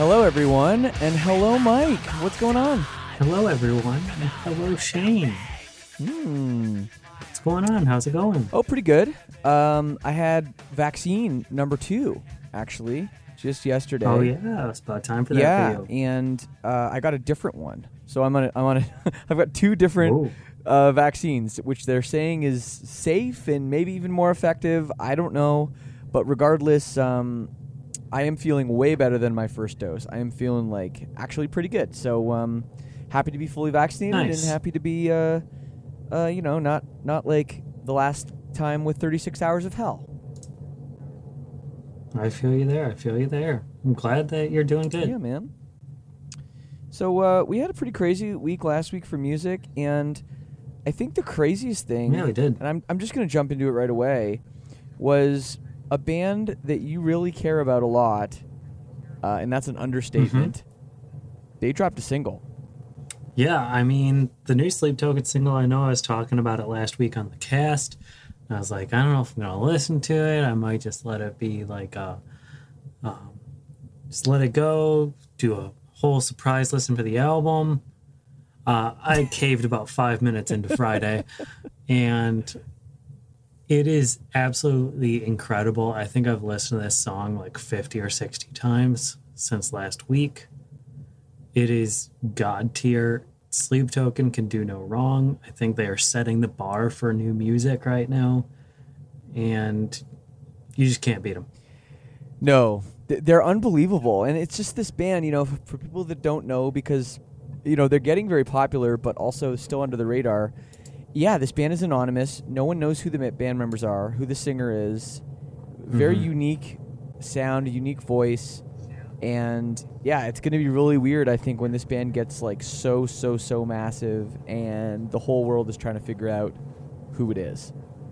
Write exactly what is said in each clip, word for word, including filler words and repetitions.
Hello, everyone, and hello, Mike. What's going on? Hello, everyone, and hello, Shane. Hmm. What's going on? How's it going? Oh, pretty good. Um, I had vaccine number two, actually, just yesterday. Oh yeah, it's about time for that yeah, video. and uh, I got a different one. So I'm gonna, I'm gonna, I've got two different Whoa. uh, vaccines, which they're saying is safe and maybe even more effective. I don't know, but regardless, um, I am feeling way better than my first dose. I am feeling like actually pretty good. So um, happy to be fully vaccinated Nice. and happy to be, uh, uh, you know, not not like the last time with thirty-six hours of hell. I feel you there. I feel you there. I'm glad that you're doing good. Yeah, man. So uh, we had a pretty crazy week last week for music, and I think the craziest thing, Yeah, we did. and I'm I'm just gonna jump into it right away, was a band that you really care about a lot, uh, and that's an understatement. Mm-hmm. They dropped a single. Yeah, I mean, the new Sleep Token single, I know I was talking about it last week on the cast. And I was like, I don't know if I'm going to listen to it. I might just let it be like a, um, just let it go, do a whole surprise listen for the album. Uh, I caved about five minutes into Friday, and it is absolutely incredible. I think I've listened to this song like fifty or sixty times since last week. It is God tier. Sleep Token can do no wrong. I think they are setting the bar for new music right now, and you just can't beat them. No, th- they're unbelievable, and it's just this band, you know, for, for people that don't know, because, you know, they're getting very popular, but also still under the radar. Yeah, this band is anonymous. No one knows who the band members are, who the singer is. Very Mm-hmm. unique sound, unique voice. And yeah, it's going to be really weird, I think, when this band gets like so, so, so massive and the whole world is trying to figure out who it is.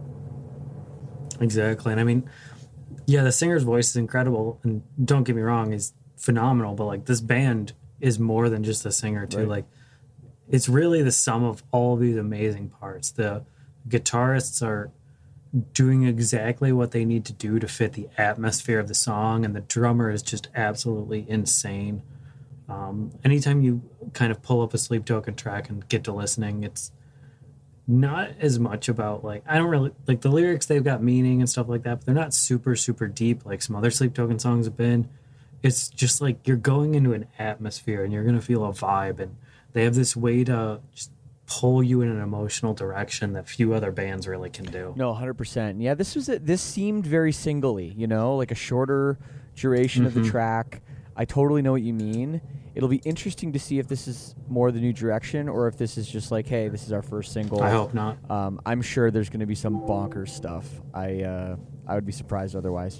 Exactly. And I mean, yeah, the singer's voice is incredible, and don't get me wrong, is phenomenal, but like this band is more than just the singer too. Right. Like, it's really the sum of all of these amazing parts. The guitarists are doing exactly what they need to do to fit the atmosphere of the song, and the drummer is just absolutely insane. Um, anytime you kind of pull up a Sleep Token track and get to listening, it's not as much about like, I don't really like the lyrics. They've got meaning and stuff like that, but they're not super super deep like some other Sleep Token songs have been. It's just like you're going into an atmosphere and you're gonna feel a vibe, and they have this way to just pull you in an emotional direction that few other bands really can do. No, one hundred percent. Yeah, this was a, this seemed very singly, you know, like a shorter duration Mm-hmm. of the track. I totally know what you mean. It'll be interesting to see if this is more the new direction or if this is just like, hey, this is our first single. I hope not. Um, I'm sure there's going to be some bonkers stuff. I uh, I would be surprised otherwise.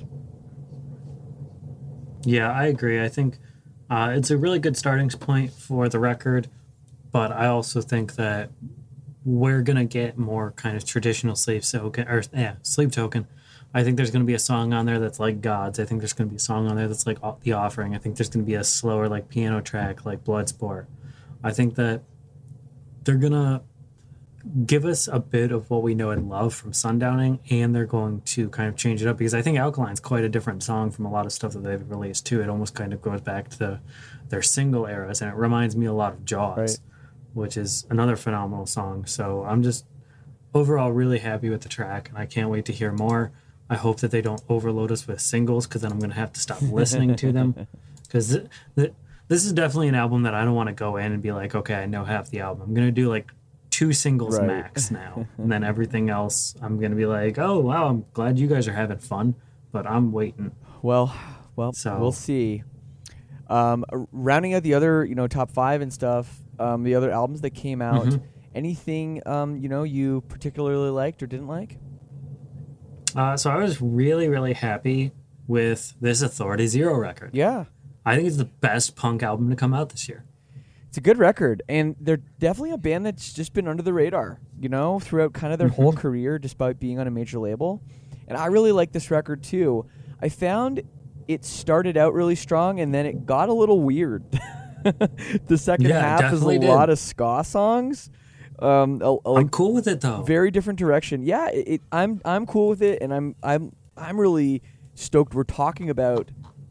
Yeah, I agree. I think uh, it's a really good starting point for the record, but I also think that we're gonna get more kind of traditional Sleep Token, or yeah, Sleep Token. I think there's gonna be a song on there that's like Gods. I think there's gonna be a song on there that's like The Offering. I think there's gonna be a slower like piano track like Bloodsport. I think that they're gonna give us a bit of what we know and love from Sundowning, and they're going to kind of change it up, because I think Alkaline's quite a different song from a lot of stuff that they've released too. It almost kind of goes back to their single eras, and it reminds me a lot of Jaws, Right. which is another phenomenal song. So I'm just overall really happy with the track, and I can't wait to hear more. I hope that they don't overload us with singles, because then I'm going to have to stop listening to them, because th- th- this is definitely an album that I don't want to go in and be like, okay, I know half the album. I'm going to do like two singles Right. max now, and then everything else I'm gonna be like, oh wow, I'm glad you guys are having fun, but I'm waiting. Well, well, So- we'll see. Um, r- rounding out the other, you know, top five and stuff, um, the other albums that came out, Mhm. anything, um, you know, you particularly liked or didn't like? Uh, so I was really really happy with this Authority Zero record. Yeah. I think it's the best punk album to come out this year. It's a good record, and they're definitely a band that's just been under the radar, you know, throughout kind of their whole career, despite being on a major label. And I really like this record, too. I found it started out really strong, and then it got a little weird. The second Yeah, it half is a definitely did. lot of ska songs. Um, a, a, I'm like cool with it though. very different direction. Yeah, it, it, I'm I'm cool with it, and I'm I'm I'm really stoked we're talking about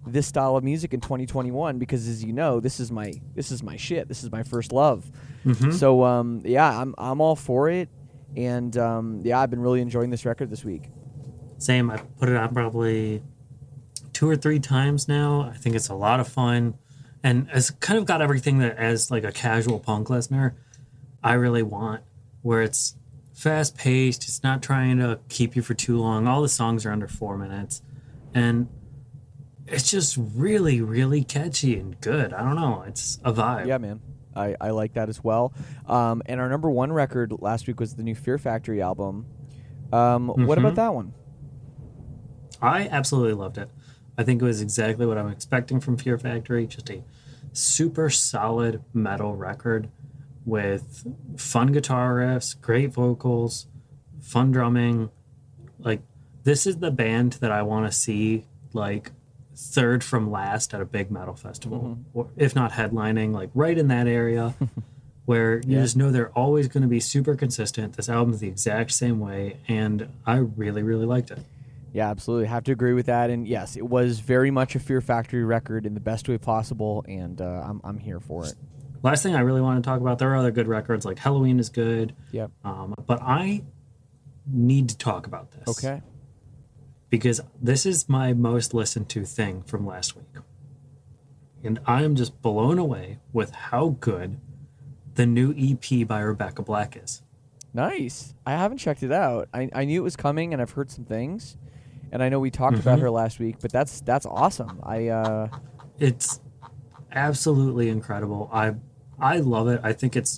this style of music in twenty twenty-one because, as you know, this is my this is my shit. This is my first love. Mm-hmm. So um, yeah, I'm I'm all for it, and um, yeah, I've been really enjoying this record this week. Same. I put it on probably two or three times now. I think it's a lot of fun, and it's kind of got everything that, as like a casual punk listener, I really want. Where it's fast paced, it's not trying to keep you for too long. All the songs are under four minutes, and it's just really, really catchy and good. I don't know. It's a vibe. Yeah, man. I, I like that as well. Um, and our number one record last week was the new Fear Factory album. Um, Mm-hmm. What about that one? I absolutely loved it. I think it was exactly what I'm expecting from Fear Factory. Just a super solid metal record with fun guitar riffs, great vocals, fun drumming. Like, this is the band that I want to see, like, third from last at a big metal festival, Mm-hmm. or if not headlining, like right in that area where you Yeah. just know they're always going to be super consistent. This album's the exact same way, and I really, really liked it. Yeah, absolutely. Have to agree with that. And yes, it was very much a Fear Factory record in the best way possible, and uh, I'm I'm here for it. Last thing I really want to talk about, there are other good records, like Halloween is good, Yep. um, but I need to talk about this. Okay. Because this is my most listened to thing from last week. And I am just blown away with how good the new E P by Rebecca Black is. Nice. I haven't checked it out. I, I knew it was coming, and I've heard some things, and I know we talked Mm-hmm. about her last week. But that's that's awesome. I uh, It's absolutely incredible. I I love it. I think it's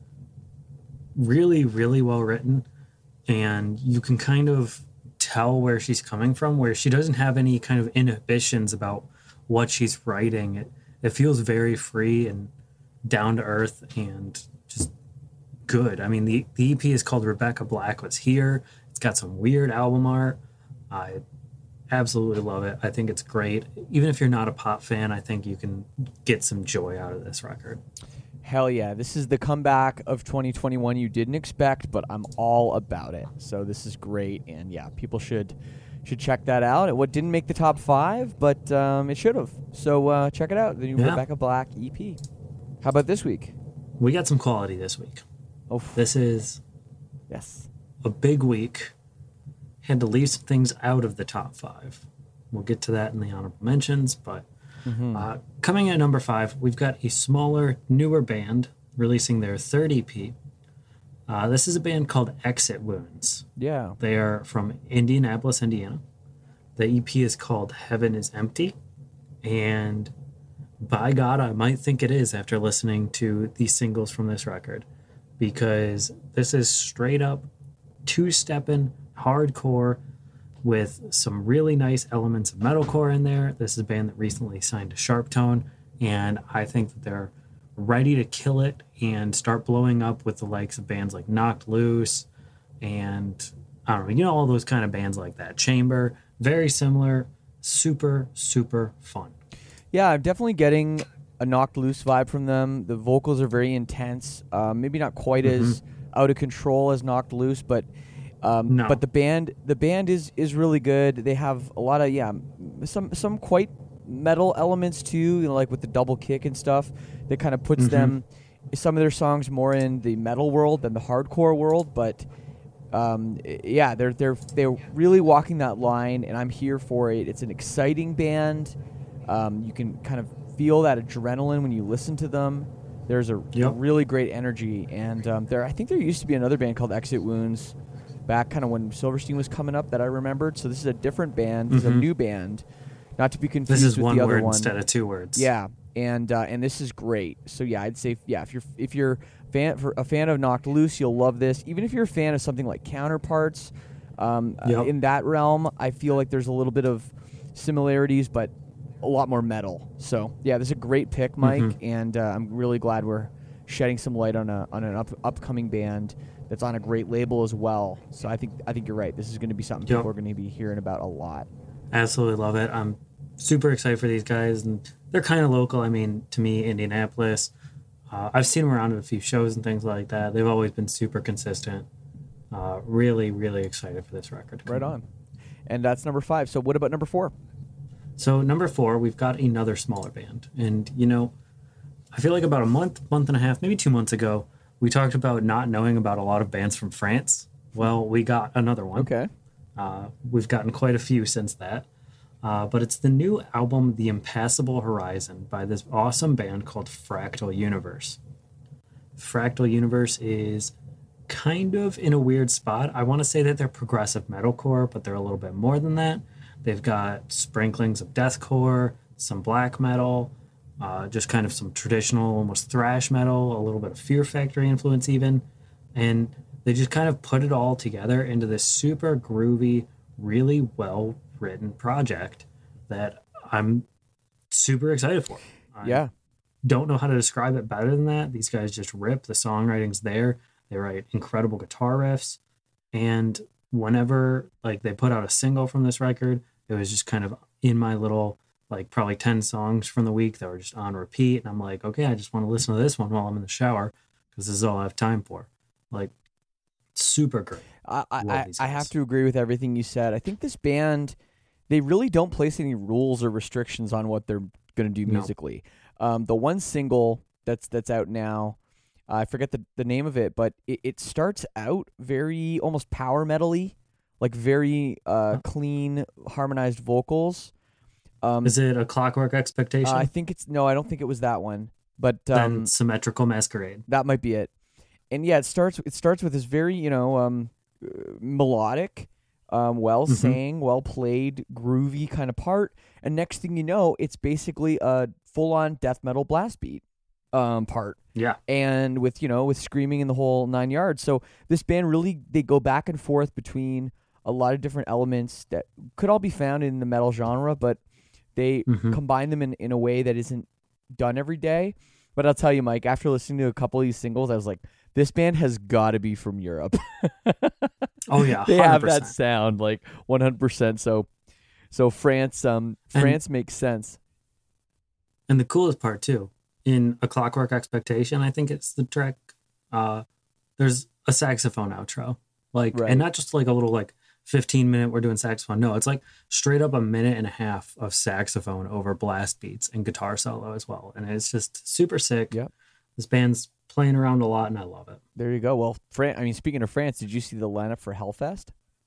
really, really well written, and you can kind of tell where she's coming from, where she doesn't have any kind of inhibitions about what she's writing. It it feels very free and down to earth and just good. I mean, the, the E P is called Rebecca Black Was Here. It's got some weird album art. I absolutely love it. I think it's great. Even if you're not a pop fan, I think you can get some joy out of this record. hell yeah, this is the comeback of twenty twenty-one you didn't expect, but I'm all about it. So this is great, and yeah, people should should check that out. It what didn't make the top five, but um, it should have. So uh, check it out, the new Yeah. Rebecca Black E P. How about this week? We got some quality this week. Oh, f- This is yes. a big week. Had to leave some things out of the top five. We'll get to that in the honorable mentions, but Mm-hmm. uh, coming in at number five, we've got a smaller, newer band releasing their third E P. Uh, this is a band called Exit Wounds. Yeah. They are from Indianapolis, Indiana. The E P is called Heaven is Empty, and by God, I might think it is after listening to the singles from this record, because this is straight up two-stepping hardcore with some really nice elements of metalcore in there. This is a band that recently signed to Sharptone, and I think that they're ready to kill it and start blowing up with the likes of bands like Knocked Loose and I don't know, you know, all those kind of bands like that. Chamber, very similar, super, super fun. Yeah, I'm definitely getting a Knocked Loose vibe from them. The vocals are very intense. Uh, maybe not quite Mm-hmm. as out of control as Knocked Loose, but um, No. but the band the band is is really good. They have a lot of yeah some some quite metal elements too, you know, like with the double kick and stuff. That kind of puts Mhm. them some of their songs more in the metal world than the hardcore world, but. Um, i- yeah, they're they're they're really walking that line, and I'm here for it. It's an exciting band. Um, you can kind of feel that adrenaline when you listen to them. There's a, Yep. a really great energy, and um, there I think there used to be another band called Exit Wounds, back kind of when Silverstein was coming up that I remembered. So this is a different band. This is a Mhm. new band, not to be confused This is with one the other word one. instead of two words. Yeah, and uh, and this is great. So yeah, I'd say yeah, if you're if you're fan for a fan of Knocked Loose, you'll love this. Even if you're a fan of something like Counterparts, um, uh, Yep. in that realm, I feel like there's a little bit of similarities, but a lot more metal. So yeah, this is a great pick, Mike, Mhm. and uh, I'm really glad we're shedding some light on a on an up, upcoming band that's on a great label as well. So I think I think you're right. This is going to be something Yep. people are going to be hearing about a lot. Absolutely love it. I'm super excited for these guys, and they're kind of local. I mean, to me, Indianapolis. Uh, I've seen them around at a few shows and things like that. They've always been super consistent. Uh, really, really excited for this record. to come Right out. on. And that's number five. So what about number four? So number four, we've got another smaller band, and you know, I feel like about a month, month and a half, maybe two months ago, we talked about not knowing about a lot of bands from France. Well, we got another one. Okay. Uh, we've gotten quite a few since that. Uh, but it's the new album, The Impassable Horizon, by this awesome band called Fractal Universe. Fractal Universe is kind of in a weird spot. I want to say that they're progressive metalcore, but they're a little bit more than that. They've got sprinklings of deathcore, some black metal, uh, just kind of some traditional, almost thrash metal, a little bit of Fear Factory influence even. And they just kind of put it all together into this super groovy, really well written project that I'm super excited for. I Yeah. don't know how to describe it better than that. These guys just rip. The songwriting's there. They write incredible guitar riffs. And whenever like they put out a single from this record, it was just kind of in my little like probably ten songs from the week that were just on repeat. And I'm like, okay, I just want to listen to this one while I'm in the shower because this is all I have time for. Like, super great. I I, Love I these I guys. have to agree with everything you said. I think this band, they really don't place any rules or restrictions on what they're going to do No. musically. Um, the one single that's that's out now, uh, I forget the, the name of it, but it, it starts out very almost power metal-y, like very uh, clean, harmonized vocals. Um, Is it A Clockwork Expectation? uh, I think it's no, I don't think it was that one, but then um, Symmetrical Masquerade. that might be it. And yeah, it starts it starts with this very, you know, um, uh, melodic, um, well Mhm. sang, well played, groovy kind of part. And next thing you know, it's basically a full on death metal blast beat um, part. Yeah. And with, you know, with screaming in the whole nine yards. So this band really, they go back and forth between a lot of different elements that could all be found in the metal genre, but they Mhm. combine them in, in a way that isn't done every day. But I'll tell you, Mike, after listening to a couple of these singles, I was like, this band has got to be from Europe. Oh yeah, They one hundred have percent. that sound like one hundred percent. So, so France, um, And- France makes sense. And the coolest part too, in A Clockwork Expectation, I think it's the track. Uh, there's a saxophone outro, like, Right. and not just like a little like fifteen minute we're doing saxophone. No, it's like straight up a minute and a half of saxophone over blast beats and guitar solo as well, and it's just super sick. Yep. This band's playing around a lot, and I love it. There you go. Well, Fran- I mean, speaking of France, did you see the lineup for Hellfest?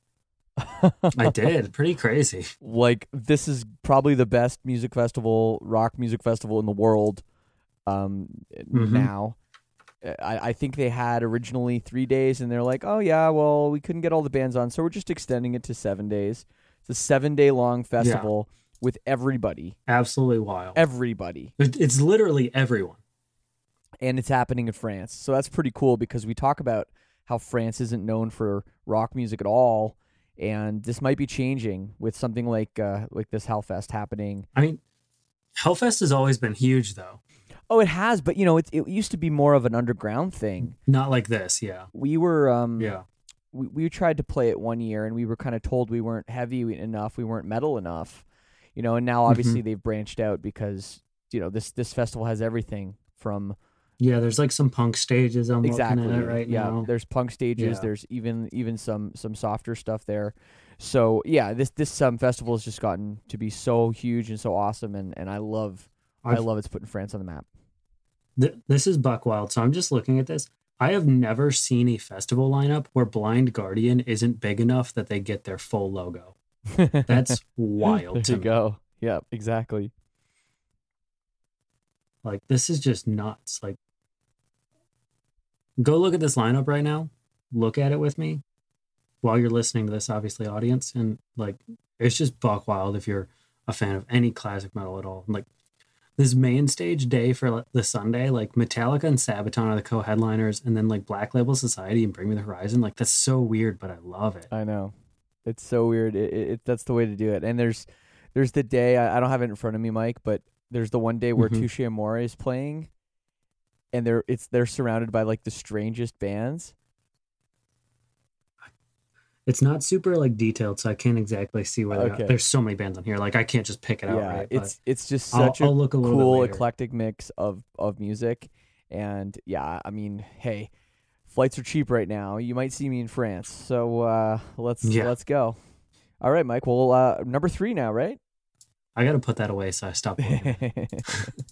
I did. Pretty crazy. Like, this is probably the best music festival, rock music festival in the world um, Mhm. now. I, I think they had originally three days, and they're like, oh, yeah, well, we couldn't get all the bands on, so we're just extending it to seven days. It's a seven-day-long festival with everybody. Absolutely wild. Everybody. It- It's literally everyone. And it's happening in France. So that's pretty cool because we talk about how France isn't known for rock music at all, and this might be changing with something like uh, like this Hellfest happening. I mean, Hellfest has always been huge, though. Oh, it has, but you know, it it used to be more of an underground thing. Not like this, yeah. We were um Yeah. we, we tried to play it one year, and we were kind of told we weren't heavy enough, we weren't metal enough, you know. And now obviously they've branched out because you know this this festival has everything from Yeah, there's like some punk stages I'm exactly looking at right yeah. now. There's punk stages. Yeah. There's even even some some softer stuff there. So yeah, this this um festival has just gotten to be so huge and so awesome, and and I love I I've- love it's putting France on the map. Th- this is Buck Wild, so I'm just looking at this. I have never seen a festival lineup where Blind Guardian isn't big enough that they get their full logo. That's wild there to you me. go. Yeah, exactly. Like, this is just nuts. Like, go look at this lineup right now. Look at it with me while you're listening to this, obviously, audience. And, like, it's just buck wild if you're a fan of any classic metal at all. Like, this main stage day for like, the Sunday, like, Metallica and Sabaton are the co-headliners, and then, like, Black Label Society and Bring Me the Horizon. Like, that's so weird, but I love it. I know. It's so weird. It, it, it that's the way to do it. And there's there's the day I, I don't have it in front of me, Mike, but there's the one day where Mhm. Touche Amore is playing, and they're it's they're surrounded by like the strangest bands. It's not super, like, detailed, so I can't exactly see where they Okay. are. There's so many bands on here. Like, I can't just pick it out, yeah, right? it's it's just I'll- such I'll a look a little bit cool later. eclectic mix of of music, and yeah, I mean, hey, flights are cheap right now. You might see me in France, so uh, let's Yeah. let's go. All right, Mike. Well, uh, number three now, right? I got to put that away, so I stopped looking at it.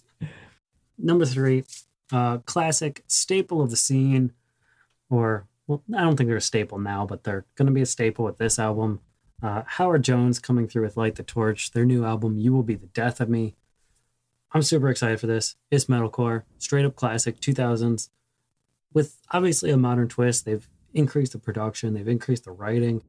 Number three, uh, classic staple of the scene, or well, I don't think they're a staple now, but they're going to be a staple with this album. Uh, Howard Jones coming through with Light the Torch, their new album, You Will Be the Death of Me. I'm super excited for this. It's metalcore, straight up classic, two thousands, with obviously a modern twist. They've increased the production, they've increased the writing.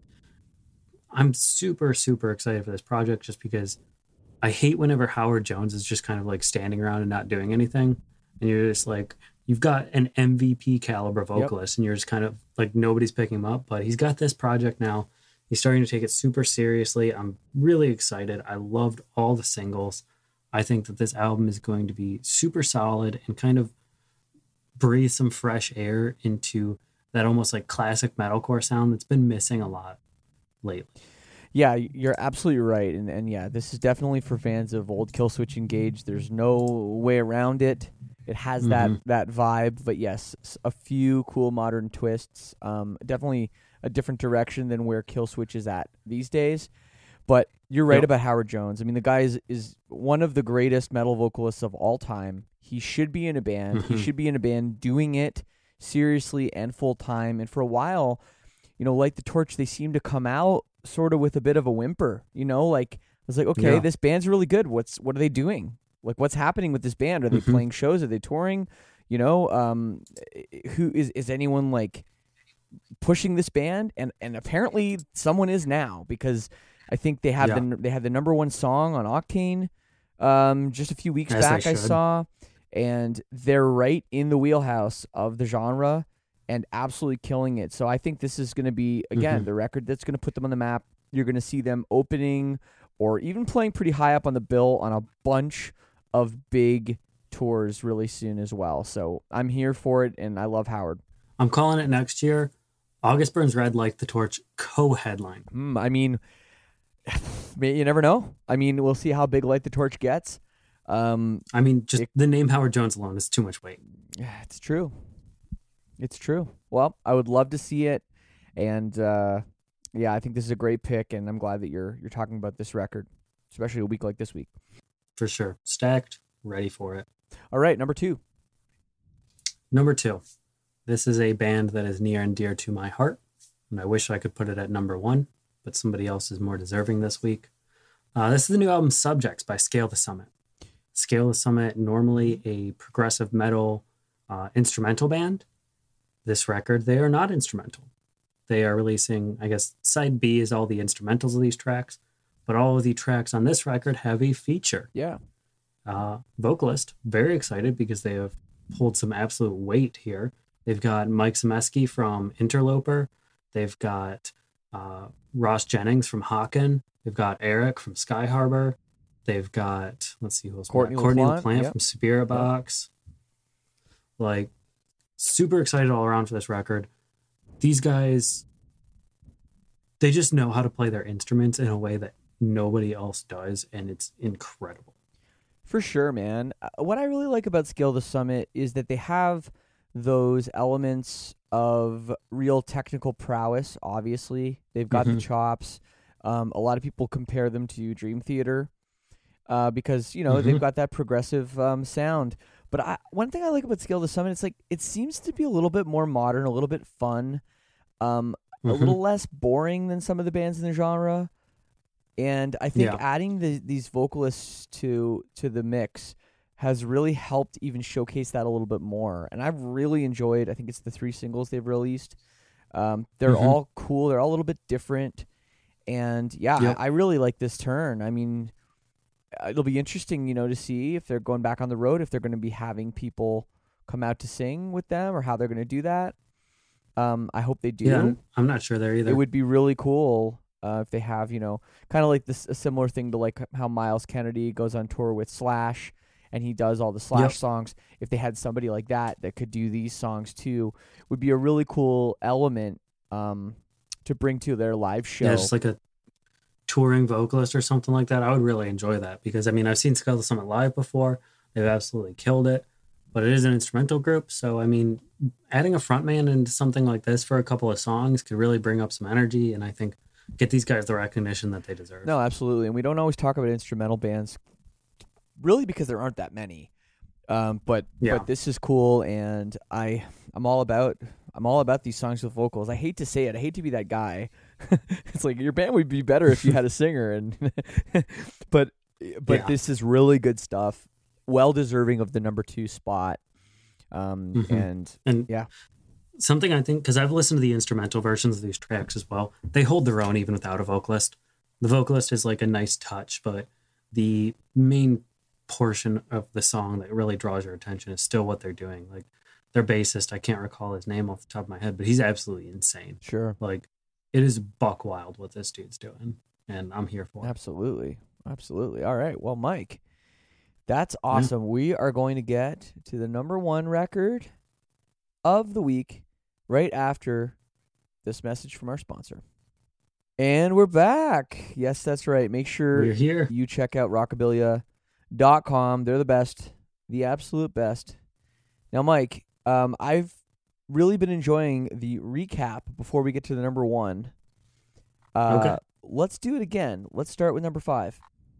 I'm super, super excited for this project just because I hate whenever Howard Jones is just kind of like standing around and not doing anything. And you're just like, you've got an M V P caliber vocalist, yep. and you're just kind of like, nobody's picking him up. But he's got this project now. He's starting to take it super seriously. I'm really excited. I loved all the singles. I think that this album is going to be super solid and kind of breathe some fresh air into that almost like classic metalcore sound that's been missing a lot lately. Yeah, you're absolutely right. And and yeah, this is definitely for fans of old Killswitch Engage. There's no way around it. It has that mm-hmm. that vibe, but yes, a few cool modern twists. Um, definitely a different direction than where Killswitch is at these days. But you're right yep. about Howard Jones. I mean, the guy is, is one of the greatest metal vocalists of all time. He should be in a band. Mm-hmm. He should be in a band doing it seriously and full time. And for a while, you know, Light the Torch, they seem to come out sort of with a bit of a whimper. You know, like I was like, okay, yeah. this band's really good. What's what are they doing? Like, what's happening with this band? Are they mm-hmm. playing shows? Are they touring? You know, um, who is is anyone like pushing this band? And and apparently someone is now, because I think they have yeah. the they had the number one song on Octane um, just a few weeks As back. I saw, and they're right in the wheelhouse of the genre and absolutely killing it. So I think this is going to be again mm-hmm. the record that's going to put them on the map. You're going to see them opening or even playing pretty high up on the bill on a bunch of big tours really soon as well. So I'm here for it, and I love Howard. I'm calling it next year. August Burns Red, Light the Torch co-headline. Mm, I mean, you never know. I mean, we'll see how big Light the Torch gets. Um, I mean, just it, the name Howard Jones alone is too much weight. Yeah, it's true. It's true. Well, I would love to see it, and uh, yeah, I think this is a great pick, and I'm glad that you're you're talking about this record, especially a week like this week. For sure. Stacked, ready for it. All right, number two. Number two. This is a band that is near and dear to my heart, and I wish I could put it at number one, but somebody else is more deserving this week. Uh, this is the new album Subjects by Scale the Summit. Scale the Summit, normally a progressive metal uh, instrumental band. This record, they are not instrumental. They are releasing, I guess, side B is all the instrumentals of these tracks, but all of the tracks on this record have a feature. Yeah. Uh, vocalist, very excited because they have pulled some absolute weight here. They've got Mike Zemeski from Interloper. They've got uh, Ross Jennings from Hawken. They've got Eric from Sky Harbor. They've got, let's see who else. Courtney Courtney LaPlante, LaPlante yep. from Spirit Box. Yep. Like, super excited all around for this record. These guys, they just know how to play their instruments in a way that nobody else does, and it's incredible. For sure, man. What I really like about Scale the Summit is that they have those elements of real technical prowess, obviously. They've got mm-hmm. the chops. Um, a lot of people compare them to Dream Theater uh, because, you know, mm-hmm. they've got that progressive um, sound. But I, one thing I like about Scale the Summit, it's like it seems to be a little bit more modern, a little bit fun, um, mm-hmm. a little less boring than some of the bands in the genre. And I think yeah. adding the, these vocalists to to the mix has really helped even showcase that a little bit more. And I've really enjoyed, I think it's the three singles they've released. Um, they're mm-hmm. all cool. They're all a little bit different. And yeah, yep. I, I really like this turn. I mean, it'll be interesting, you know, to see if they're going back on the road, if they're going to be having people come out to sing with them or how they're going to do that. Um, I hope they do. Yeah, I'm not sure there either. It would be really cool uh, if they have, you know, kind of like this, a similar thing to like how Miles Kennedy goes on tour with Slash and he does all the Slash yep. songs. If they had somebody like that that could do these songs too, would be a really cool element um, to bring to their live show. Yeah, just like a touring vocalist or something like that. I would really enjoy that because, I mean, I've seen Scale the Summit live before. They've absolutely killed it, but it is an instrumental group. So, I mean, adding a frontman into something like this for a couple of songs could really bring up some energy. And I think get these guys the recognition that they deserve. No, absolutely. And we don't always talk about instrumental bands, really, because there aren't that many. Um, but Yeah. but this is cool, and I I'm all about I'm all about these songs with vocals. I hate to say it. I hate to be that guy. It's like your band would be better if you had a singer, and but but Yeah. this is really good stuff. Well deserving of the number two spot. Um, Mhm. and And yeah. something I think, because I've listened to the instrumental versions of these tracks as well, they hold their own even without a vocalist. The vocalist is like a nice touch, but the main portion of the song that really draws your attention is still what they're doing. Like their bassist, I can't recall his name off the top of my head, but he's absolutely insane. Sure. Like it is buck wild what this dude's doing, and I'm here for it. Absolutely. Absolutely. All right. Well, Mike, that's awesome. We are going to get to the number one record of the week right after this message from our sponsor. And we're back. Yes, that's right. Make sure We're here. you check out rockabilia dot com. They're the best, the absolute best. Now, Mike, um, I've really been enjoying the recap before we get to the number one. Uh, Okay. Let's do it again. Let's start with number five.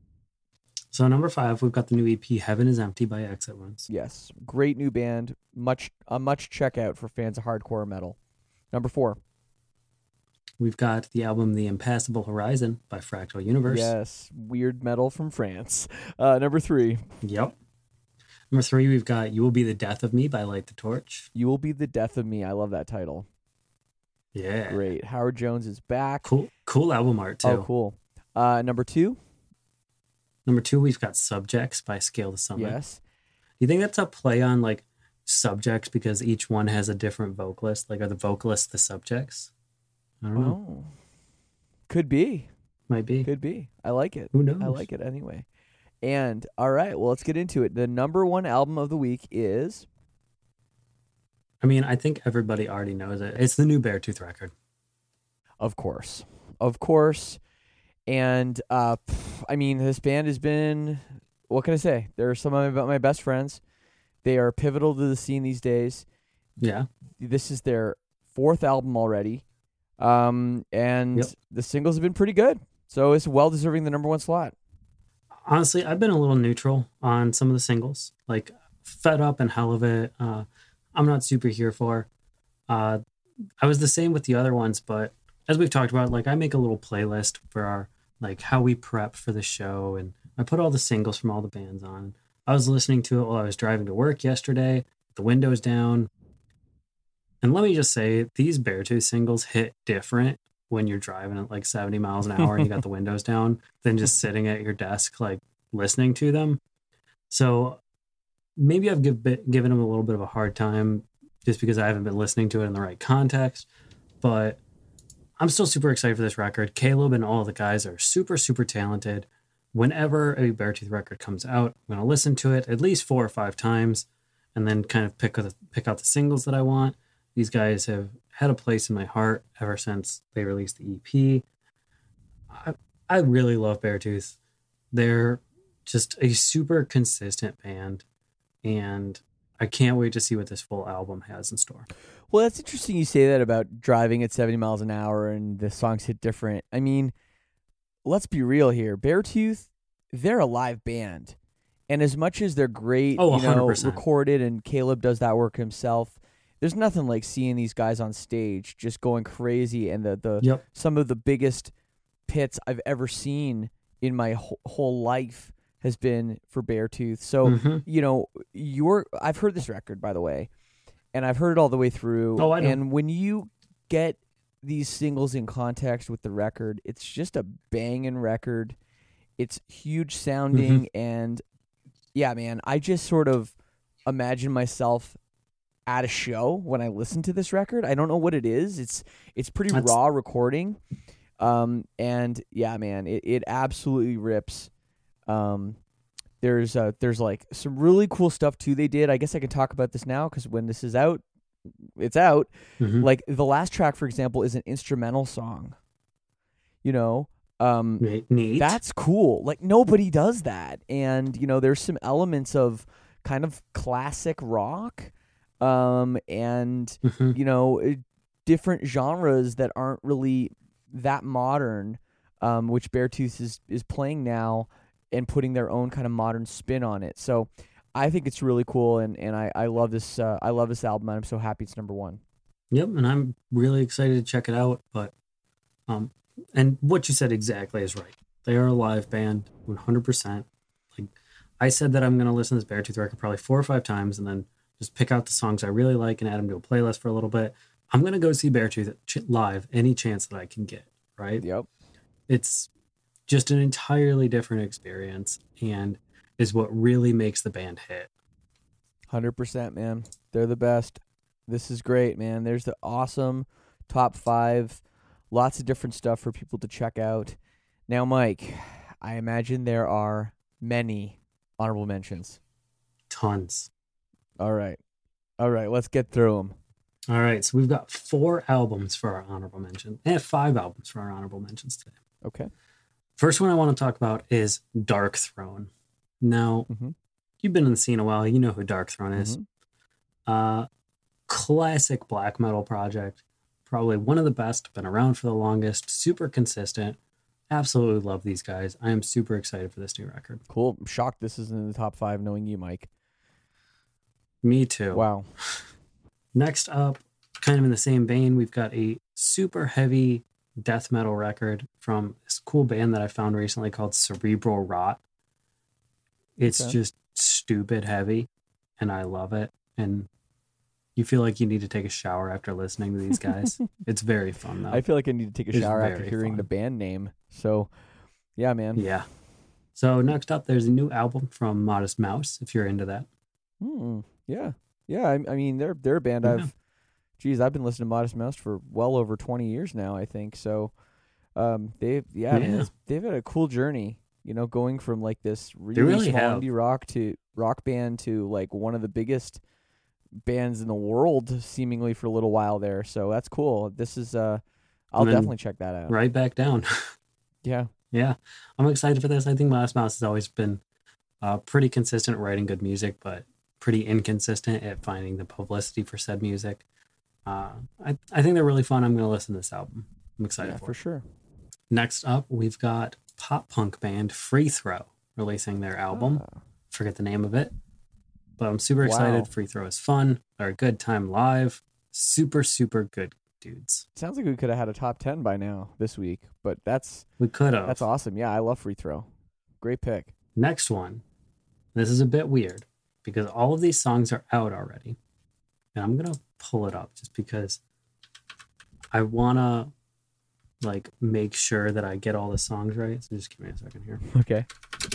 So number five, we've got the new E P "Heaven Is Empty" by Exit Wounds. Yes, great new band. Much a much checkout for fans of hardcore metal. Number four. We've got the album "The Impassable Horizon" by Fractal Universe. Yes, weird metal from France. Uh, number three. Yep. Number three, we've got "You Will Be the Death of Me" by Light the Torch. You Will Be the Death of Me. I love that title. Yeah. Great. Howard Jones is back. Cool. Cool album art too. Oh, cool. Uh, number two. Number two, we've got "Subjects" by Scale the Summit. Yes. Do you think that's a play on like subjects because each one has a different vocalist? Like, are the vocalists the subjects? I don't know. Oh. Could be. Might be. Could be. I like it. Who knows? I like it anyway. And all right, well, let's get into it. The number one album of the week is I mean, I think everybody already knows it. It's the new Beartooth record. Of course. Of course. And, uh, pff, I mean, this band has been, what can I say? They're some of my, my best friends. They are pivotal to the scene these days. Yeah. This is their fourth album already. Um, and Yep. the singles have been pretty good. So it's well deserving the number one slot. Honestly, I've been a little neutral on some of the singles. Like, Fed Up and Hell of It, uh, I'm not super here for. Uh, I was the same with the other ones, but as we've talked about, like, I make a little playlist for our, like, how we prep for the show, and I put all the singles from all the bands on. I was listening to it while I was driving to work yesterday, the windows down. And let me just say, these Beartooth singles hit different when you're driving at like seventy miles an hour and you got the windows down than just sitting at your desk, like listening to them. So maybe I've give, given them a little bit of a hard time just because I haven't been listening to it in the right context. But I'm still super excited for this record. Caleb and all the guys are super, super talented. Whenever a Beartooth record comes out, I'm going to listen to it at least four or five times and then kind of pick, the, pick out the singles that I want. These guys have had a place in my heart ever since they released the E P. I, I really love Beartooth. They're just a super consistent band, and I can't wait to see what this full album has in store. Well, that's interesting you say that about driving at seventy miles an hour and the songs hit different. I mean, let's be real here. Beartooth, they're a live band. And as much as they're great, Oh, you know, one hundred percent. recorded, and Caleb does that work himself, there's nothing like seeing these guys on stage just going crazy, and the, the Yep. some of the biggest pits I've ever seen in my whole, whole life has been for Beartooth. So, Mhm. you know, you're I've heard this record, by the way, and I've heard it all the way through. Oh, I know. And when you get these singles in context with the record, it's just a banging record. It's huge sounding, Mm-hmm. and yeah, man, I just sort of imagine myself at a show when I listen to this record. I don't know what it is. It's it's pretty That's- raw recording. Um and yeah, man, it, it absolutely rips. Um there's uh there's like some really cool stuff too they did. I guess I can talk about this now cuz when this is out, it's out. Mhm. Like the last track, for example, is an instrumental song. You know, um Ne- Neat. that's cool. Like nobody does that. And you know, there's some elements of kind of classic rock, um, and Mhm. you know, uh, different genres that aren't really that modern, um, which Beartooth is is playing now and putting their own kind of modern spin on it. So I think it's really cool, and, and I, I love this uh, I love this album, and I'm so happy it's number one. Yep, and I'm really excited to check it out. But um, and what you said exactly is right. They are a live band, one hundred percent. Like I said that I'm going to listen to this Beartooth record probably four or five times, and then just pick out the songs I really like and add them to a playlist for a little bit. I'm going to go see Beartooth live any chance that I can get. Right? Yep. It's just an entirely different experience, and is what really makes the band hit. one hundred percent, man. They're the best. This is great, man. There's the awesome top five. Lots of different stuff for people to check out. Now, Mike, I imagine there are many honorable mentions. Tons. All right. All right, let's get through them. All right, so we've got four albums for our honorable mention, and five albums for our honorable mentions today. Okay. First one I want to talk about is Dark Throne. Now, Mm-hmm. you've been in the scene a while. You know who Dark Throne is. Mm-hmm. Uh, classic black metal project. Probably one of the best. Been around for the longest. Super consistent. Absolutely love these guys. I am super excited for this new record. Cool. I'm shocked this isn't in the top five, knowing you, Mike. Me too. Wow. Next up, kind of in the same vein, we've got a super heavy death metal record from this cool band that I found recently called Cerebral Rot. It's Okay. just stupid heavy, and I love it. And you feel like you need to take a shower after listening to these guys. It's very fun, though. I feel like I need to take a It's shower after very hearing fun. the band name. So, yeah, man. Yeah. So next up, there's a new album from Modest Mouse, if you're into that. Hmm. Yeah. Yeah. I, I mean, they're they're a band Yeah. I've, geez, I've been listening to Modest Mouse for well over twenty years now, I think. So, um, they've yeah, man, Yeah. it's- they've had a cool journey. You know, going from like this really, really small have. indie rock to rock band to like one of the biggest bands in the world, seemingly for a little while there. So that's cool. This is uh, I'll And then definitely check that out. Right back down. Yeah. Yeah, I'm excited for this. I think Modest Mouse has always been uh, pretty consistent at writing good music, but pretty inconsistent at finding the publicity for said music. Uh, I, I think they're really fun. I'm going to listen to this album. I'm excited Yeah, for for it. sure. Next up, we've got pop punk band Free Throw releasing their album. Ah. Forget the name of it, but I'm super excited. Wow. Free Throw is fun. They're a good time live. Super, super good dudes. Sounds like we could have had a top ten by now this week, but that's We could have. that's awesome. Yeah, I love Free Throw. Great pick. Next one. This is a bit weird because all of these songs are out already. And I'm going to pull it up just because I want to like make sure that I get all the songs right. So just give me a second here. Okay.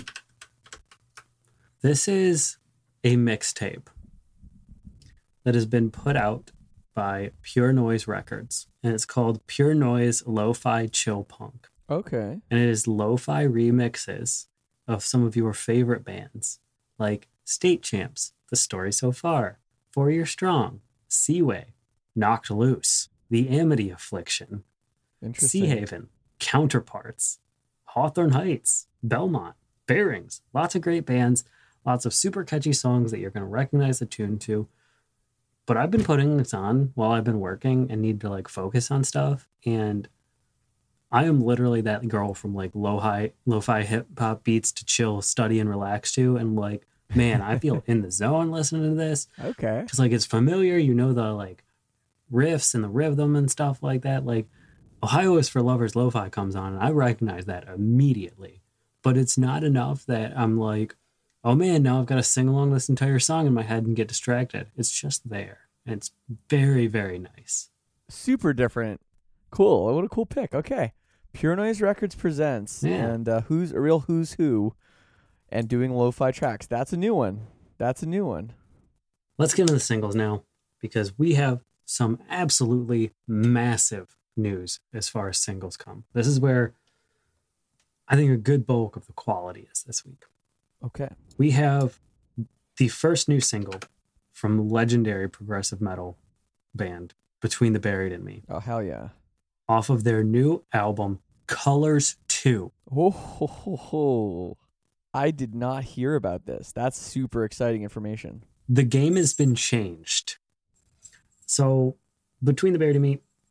This is a mixtape that has been put out by Pure Noise Records, and it's called Pure Noise Lo-Fi Chill Punk. Okay. And it is lo-fi remixes of some of your favorite bands, like State Champs, The Story So Far, Four Year Strong, Seaway, Knocked Loose, The Amity Affliction, Interesting. Sea Haven, Counterparts, Hawthorne Heights, Belmont, Bearings. Lots of great bands, lots of super catchy songs that you're going to recognize the tune to. But I've been putting this on while I've been working and need to like focus on stuff. And I am literally that girl from like lo-fi, lo-fi hip hop beats to chill, study, and relax to. And like, man, I feel in the zone listening to this. Okay. Because like it's familiar, you know, the like riffs and the rhythm and stuff like that. Like Ohio is for Lovers Lo-Fi comes on and I recognize that immediately. But it's not enough that I'm like, oh man, now I've got to sing along this entire song in my head and get distracted. It's just there. And it's very, very nice. Super different. Cool. What a cool pick. Okay. Pure Noise Records presents Yeah. and uh, who's a real who's who and doing lo-fi tracks. That's a new one. That's a new one. Let's get into the singles now because we have some absolutely massive news as far as singles come. This is where I think a good bulk of the quality is this week. Okay. We have the first new single from legendary progressive metal band Between the Buried and Me Oh, hell yeah. off of their new album Colors two. Oh, ho, ho, ho. I did not hear about this. That's super exciting information. The game has been changed. So Between the Buried and Me,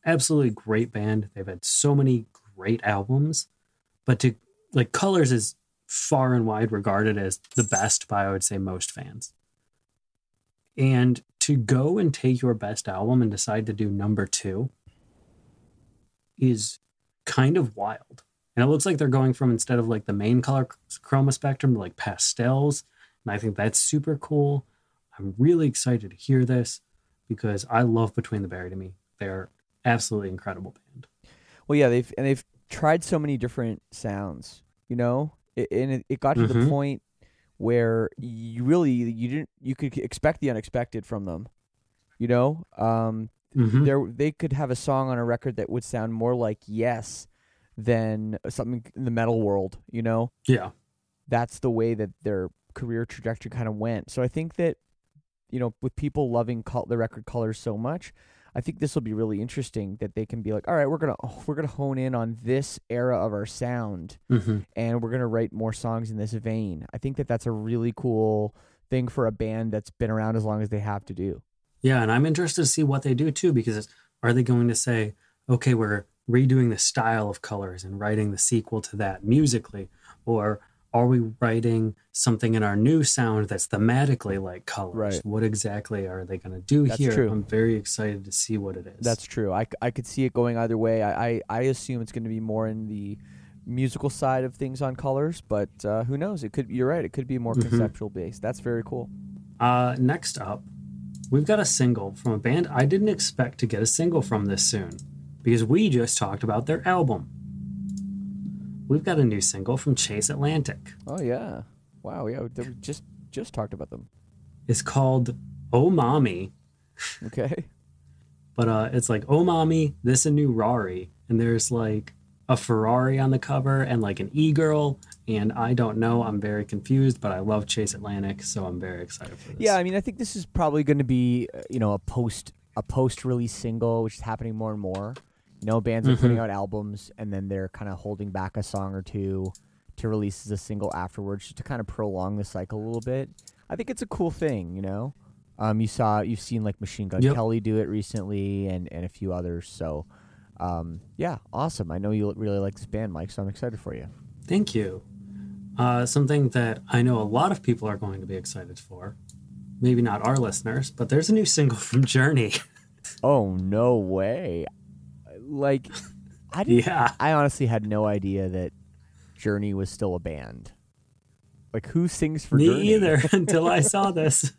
absolutely great band. They've had so many great albums, but to like Colors is far and wide regarded as the best by, I would say, most fans. And to go and take your best album and decide to do number two is kind of wild. And it looks like they're going from, instead of like the main color chroma spectrum, to like pastels. And I think that's super cool. I'm really excited to hear this because I love Between the Buried and Me. They're absolutely incredible band. Well, yeah, they've and they've tried so many different sounds, you know, it, and it, it got to Mm-hmm. the point where you really you didn't you could expect the unexpected from them, you know. Um, Mm-hmm. there they could have a song on a record that would sound more like Yes than something in the metal world, you know. Yeah. That's the way that their career trajectory kind of went. So I think that, you know, with people loving col- the record Colors so much, I think this will be really interesting that they can be like, all right, we're gonna oh, we're gonna hone in on this era of our sound, Mm-hmm. and we're gonna write more songs in this vein. I think that that's a really cool thing for a band that's been around as long as they have to do. Yeah, and I'm interested to see what they do too, because are they going to say, okay, we're redoing the style of Colors and writing the sequel to that musically, or are we writing something in our new sound that's thematically like Colors? Right. What exactly are they going to do That's here? true. I'm very excited to see what it is. That's true. I, c- I could see it going either way. I, I, I assume it's going to be more in the musical side of things on Colors, but uh, who knows? It could. You're right. It could be more Mhm. conceptual based. That's very cool. Uh, next up, we've got a single from a band I didn't expect to get a single from this soon, because we just talked about their album. We've got a new single from Chase Atlantic. Oh yeah. Wow. Yeah. We just just talked about them. It's called Oh Mommy, Okay. but uh, it's like Oh Mommy, this a new Rari, and there's like a Ferrari on the cover and like an e-girl, and I don't know. I'm very confused, but I love Chase Atlantic, so I'm very excited for this. Yeah. I mean, I think this is probably going to be uh, you know a post a post release single, which is happening more and more. You know, bands are putting Mhm. out albums and then they're kind of holding back a song or two to release as a single afterwards, just to kind of prolong the cycle a little bit. I think it's a cool thing, you know. Um, you saw, you've seen like Machine Gun Yep. Kelly do it recently, and and a few others. So, um, yeah, awesome. I know you really like this band, Mike, so I'm excited for you. Thank you. Uh, something that I know a lot of people are going to be excited for. Maybe not our listeners, but there's a new single from Journey. Oh no way! Like, I didn't. Yeah. I honestly had no idea that Journey was still a band. Like, who sings for Me Journey? either until I saw this.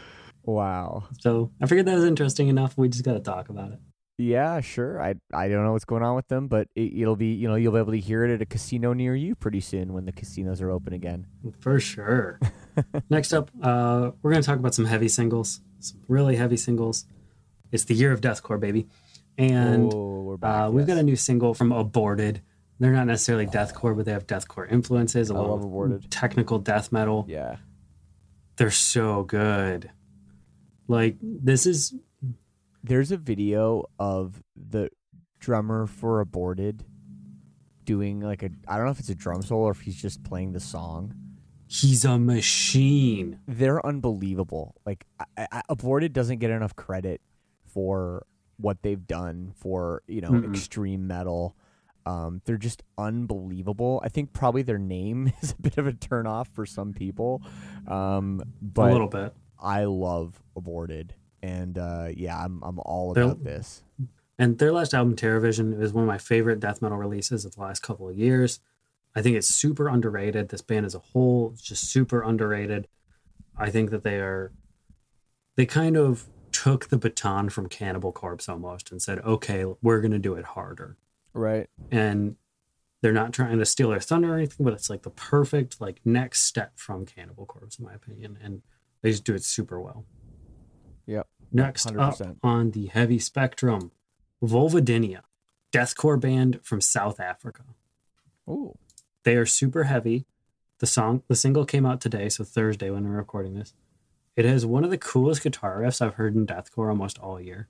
Wow. So I figured that was interesting enough. We just got to talk about it. Yeah, sure. I I don't know what's going on with them, but it, it'll be, you know, you'll be able to hear it at a casino near you pretty soon when the casinos are open again. For sure. Next up, uh, we're going to talk about some heavy singles, some really heavy singles. It's the year of deathcore, baby. And oh, we're back. uh, we've got yes. a new single from Aborted. They're not necessarily deathcore, but they have deathcore influences, I along love with Aborted. technical death metal. Yeah. They're so good. Like, this is There's a video of the drummer for Aborted doing like a, I don't know if it's a drum solo or if he's just playing the song. he's a machine. They're unbelievable. Like, I, I, Aborted doesn't get enough credit for what they've done for, you know, Mm-mm. extreme metal. Um, they're just unbelievable. I think probably their name is a bit of a turnoff for some people. Um, but a little bit. I love Aborted. And uh, yeah, I'm I'm all They're- about this. And their last album, TerraVision, is one of my favorite death metal releases of the last couple of years. I think it's super underrated. This band as a whole is just super underrated. I think that they are, they kind of took the baton from Cannibal Corpse almost and said, okay, we're going to do it harder. Right. And they're not trying to steal their thunder or anything, but it's like the perfect like next step from Cannibal Corpse, in my opinion. And they just do it super well. Yep. Next one hundred percent. up on the heavy spectrum, Vulvodynia, deathcore band from South Africa. Ooh. They are super heavy. The song, the single came out today, so Thursday when we're recording this. It has one of the coolest guitar riffs I've heard in deathcore almost all year.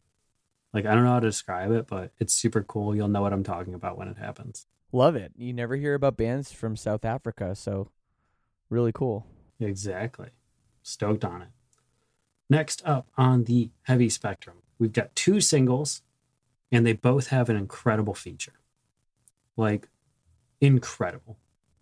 Like, I don't know how to describe it, but it's super cool. You'll know what I'm talking about when it happens. Love it. You never hear about bands from South Africa, so really cool. Exactly. Stoked on it. Next up on the heavy spectrum, we've got two singles and they both have an incredible feature. Like, incredible.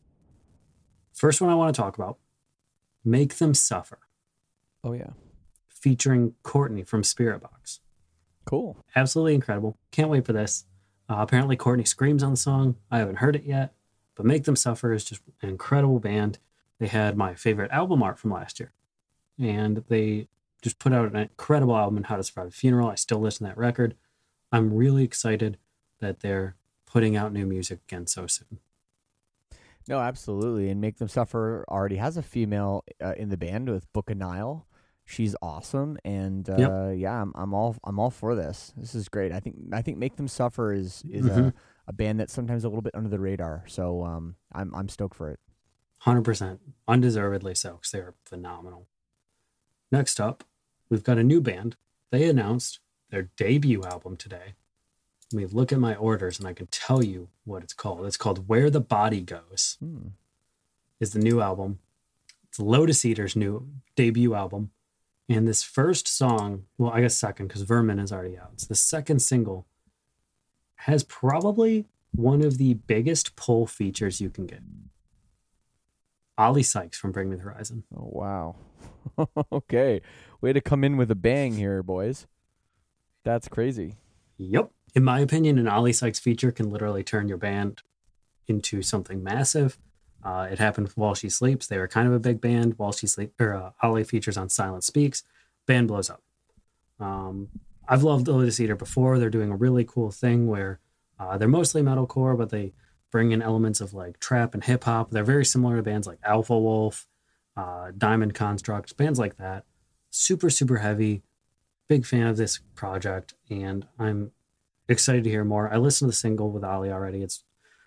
First one I want to talk about, Make Them Suffer. Oh, yeah. Featuring Courtney from Spiritbox. Cool. Absolutely incredible. Can't wait for this. Uh, apparently Courtney screams on the song. I haven't heard it yet, but Make Them Suffer is just an incredible band. They had my favorite album art from last year, and they just put out an incredible album, How to Survive a Funeral. I still listen to that record. I'm really excited that they're putting out new music again so soon. No, absolutely. And Make Them Suffer already has a female uh, in the band with Book of Nile. She's awesome, and uh, Yep. yeah, I'm, I'm all I'm all for this. This is great. I think I think Make Them Suffer is is Mm-hmm. a, a band that's sometimes a little bit under the radar. So um, I'm I'm stoked for it. one hundred percent. Undeservedly so, because they're phenomenal. Next up, we've got a new band. They announced their debut album today. Let me look at my orders and I can tell you what it's called. It's called Where the Body Goes. Hmm. Is the new album. It's Lotus Eater's new debut album. And this first song, well, I guess second, because Vermin is already out. It's the second single, has probably one of the biggest pull features you can get. Ollie Sykes from Bring Me the Horizon. Oh wow. Okay, way to come in with a bang here, boys. That's crazy. Yep. In my opinion, an Ollie Sykes feature can literally turn your band into something massive. Uh, it happened while she sleeps. They were kind of a big band while she sleeps. Or uh, Ollie features on Silent Speaks. Band blows up. Um, I've loved Lotus Eater before. They're doing a really cool thing where uh, they're mostly metalcore, but they bring in elements of like trap and hip hop. They're very similar to bands like Alpha Wolf, uh, Diamond Construct, bands like that. Super, super heavy. Big fan of this project, and I'm excited to hear more. I listened to the single with Ollie already. It's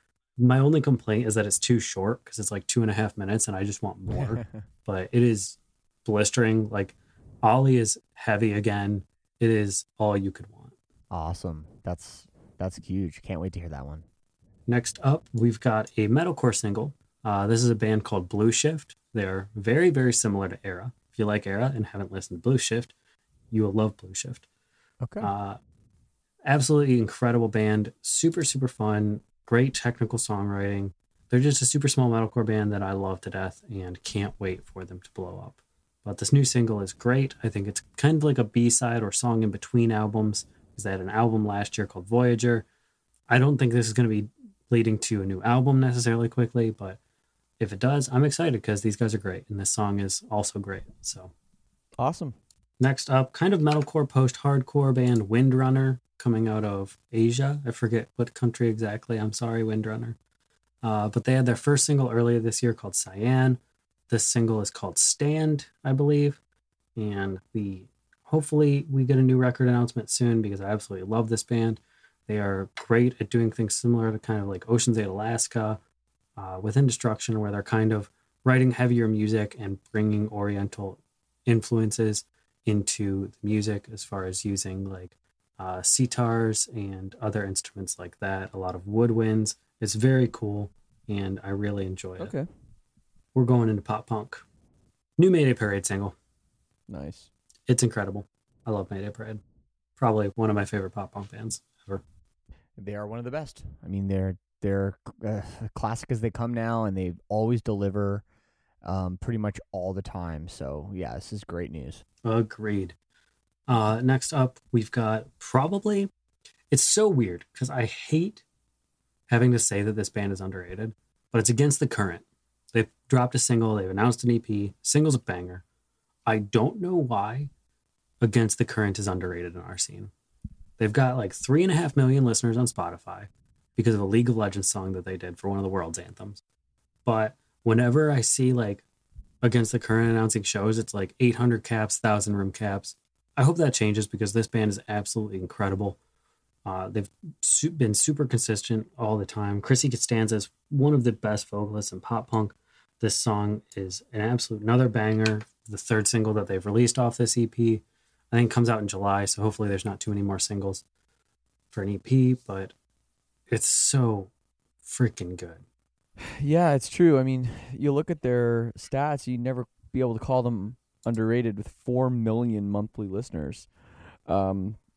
my only complaint is that it's too short because it's like two and a half minutes, and I just want more. But it is blistering. Like Ollie is heavy again. It is all you could want. Awesome. That's that's huge. Can't wait to hear that one. Next up, we've got a metalcore single. Uh, this is a band called Blue Shift. They're very, very similar to Era. If you like Era and haven't listened to Blue Shift, you will love Blue Shift. Okay. Uh, absolutely incredible band. Super, super fun. Great technical songwriting. They're just a super small metalcore band that I love to death and can't wait for them to blow up. But this new single is great. I think it's kind of like a B-side or song in between albums, because they had an album last year called Voyager. I don't think this is going to be leading to a new album necessarily quickly, but if it does, I'm excited because these guys are great, and this song is also great. So Awesome. next up, kind of metalcore post-hardcore band Windrunner, coming out of Asia. I forget what country exactly. I'm sorry, Windrunner. Uh, but they had their first single earlier this year called Cyan. This single is called Stand, I believe. And the hopefully we get a new record announcement soon because I absolutely love this band. They are great at doing things similar to kind of like Ocean's Eight Alaska uh, Within Destruction, where they're kind of writing heavier music and bringing Oriental influences into the music as far as using like uh, sitars and other instruments like that. A lot of woodwinds. It's very cool, and I really enjoy it. Okay. We're going into pop punk. New Mayday Parade single. Nice. It's incredible. I love Mayday Parade. Probably one of my favorite pop punk bands ever. They are one of the best. I mean, they're they're uh, classic as they come now, and they always deliver um, pretty much all the time. So yeah, this is great news. Agreed. Uh, next up, we've got probably, it's so weird because I hate having to say that this band is underrated, but it's Against the Current. They've dropped a single. They've announced an E P. Single's a banger. I don't know why Against the Current is underrated in our scene. They've got like three and a half million listeners on Spotify because of a League of Legends song that they did for one of the world's anthems. But whenever I see like Against the Current announcing shows, it's like eight hundred caps, one thousand room caps. I hope that changes because this band is absolutely incredible. Uh, they've su- been super consistent all the time. Chrissy Costanza is one of the best vocalists in pop punk. This song is an absolute another banger. The third single that they've released off this E P, I think comes out in July. So hopefully there's not too many more singles for an E P, but it's so freaking good. Yeah, it's true. I mean, you look at their stats, you'd never be able to call them underrated with four million monthly listeners. Um,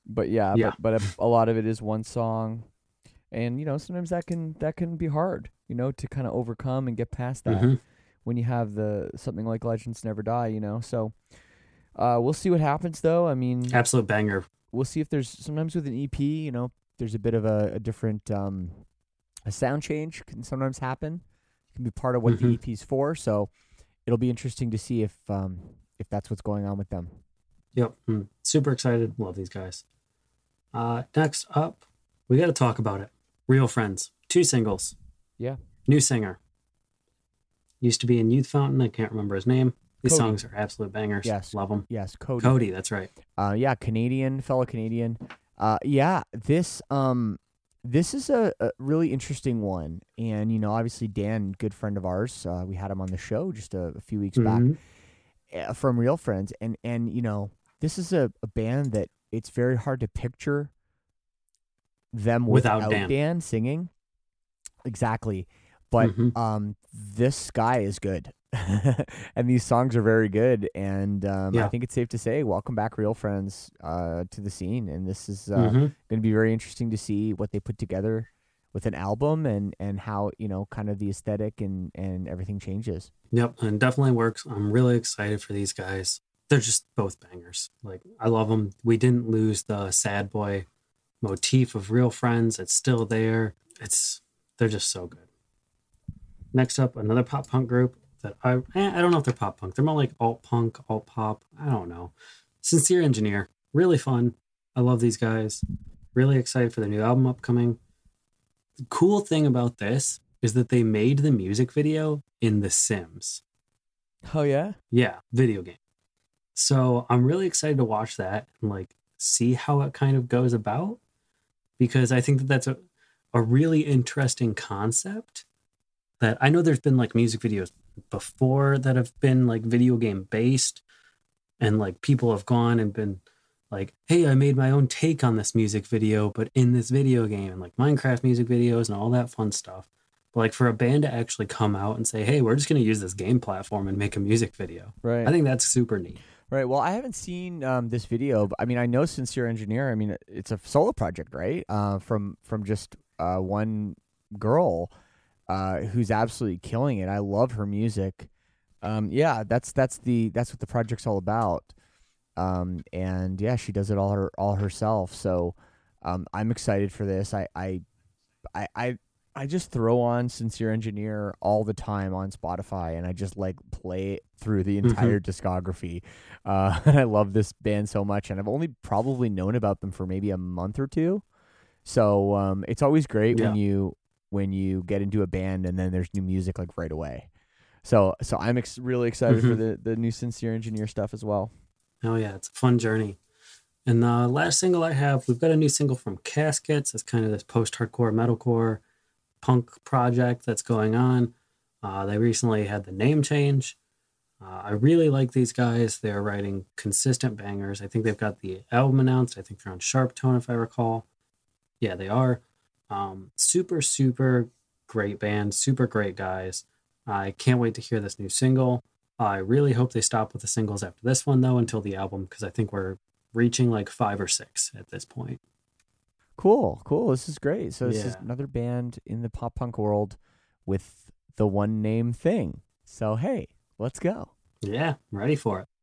but yeah, Yeah. but but a, a lot of it is one song, and you know sometimes that can that can be hard, you know, to kind of overcome and get past that hmm when you have the something like Legends Never Die, you know. So uh, we'll see what happens though. I mean, Absolute banger. we'll see if there's sometimes with an E P, you know, there's a bit of a, a different um, a sound change can sometimes happen. It can be part of what hmm the E P's for. So it'll be interesting to see if um, if that's what's going on with them. Yep. Mm. Super excited. Love these guys. Uh, next up, we got to talk about it. Real Friends. Two singles. Yeah. New singer. Used to be in Youth Fountain. I can't remember his name. These Cody. songs are absolute bangers. Yes. Love them. Yes, Cody. Cody, that's right. Uh, yeah, Canadian, fellow Canadian. Uh, yeah, this um, this is a, a really interesting one, and you know, obviously Dan, good friend of ours, uh, we had him on the show just a, a few weeks back Mhm. uh, from Real Friends, and and you know, this is a, a band that it's very hard to picture them Without without, Dan. Dan. singing. Exactly, but Mhm. um, this guy is good. And these songs are very good, and um, I Yeah. think it's safe to say, welcome back, Real Friends, uh, to the scene. And this is uh, Mhm. going to be very interesting to see what they put together with an album, and, and how, you know, kind of the aesthetic and, and everything changes. Yep, and definitely works. I'm really excited for these guys. They're just both bangers. Like, I love them. We didn't lose the sad boy motif of Real Friends. It's still there. It's they're just so good. Next up, another pop punk group that I eh, I don't know if they're pop punk. They're more like alt punk, alt pop. I don't know. Sincere Engineer, really fun. I love these guys. Really excited for the new album upcoming. The cool thing about this is that they made the music video in The Sims. Oh, yeah? Yeah, video game. So I'm really excited to watch that and like see how it kind of goes about, because I think that that's a, a really interesting concept. That I know there's been like music videos before that have been like video game based, and like people have gone and been like, hey, I made my own take on this music video, but in this video game, and like Minecraft music videos and all that fun stuff. But like for a band to actually come out and say, hey, we're just going to use this game platform and make a music video. Right. I think that's super neat. Right. Well, I haven't seen um, this video, but I mean, I know Sincere Engineer. I mean, it's a solo project, right? Uh, from from just uh, one girl uh, who's absolutely killing it. I love her music. Um, yeah, that's that's the that's what the project's all about. Um, and yeah, she does it all her all herself. So um, I'm excited for this. I I I. I I just throw on Sincere Engineer all the time on Spotify, and I just like play it through the entire discography. Uh, and I love this band so much, and I've only probably known about them for maybe a month or two. So um, it's always great when Yeah. you when you get into a band and then there's new music like right away. So so I'm ex- really excited for Mhm. the the new Sincere Engineer stuff as well. Oh yeah, it's a fun journey. And the last single I have, we've got a new single from Caskets. It's kind of this post-hardcore metalcore punk project that's going on. Uh, they recently had the name change. Uh, I really like these guys. They're writing consistent bangers. I think they've got the album announced. I think they're on Sharp Tone, if I recall. Yeah, they are. Um, super, super great band. Super great guys. I can't wait to hear this new single. I really hope they stop with the singles after this one, though, until the album, because I think we're reaching like five or six at this point. Cool, cool. This is great. So this is Yeah. another band in the pop punk world with the one name thing. So hey, let's go. Yeah, I'm ready for it.